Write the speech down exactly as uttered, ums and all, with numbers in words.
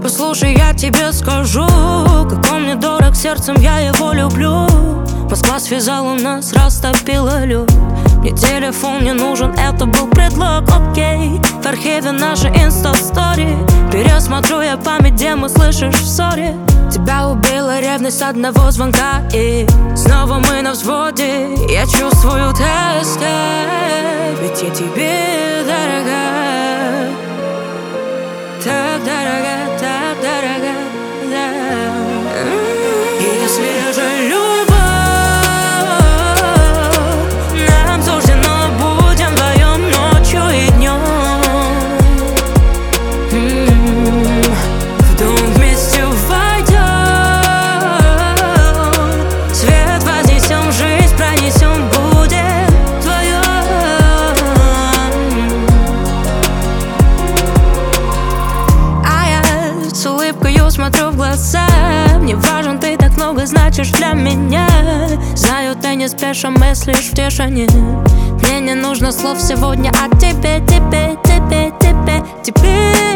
Послушай, я тебе скажу, как он мне дорог сердцем, я его люблю. Москва связала нас, растопила лед. Мне телефон не нужен, это был предлог, окей. В архиве наши инста-стори пересмотрю я память, где мы, слышишь, в ссоре. Тебя убила ревность одного звонка, и снова мы на взводе. Я чувствую тоска, ведь я тебе дорога. Так дорога, так дорога, да. И если же любовь нам суждено, будем вдвоем ночью и днем. В дом вместе войдем, свет вознесем, жизнь пронесем, будет вдвоем. А я с улыбкою смотрю в глаза. Мне важен ты, так много значишь для меня. Знаю, ты не спеша мыслишь в тишине. Мне не нужно слов сегодня, а тебе, тебе, тебе, тебе, тебе.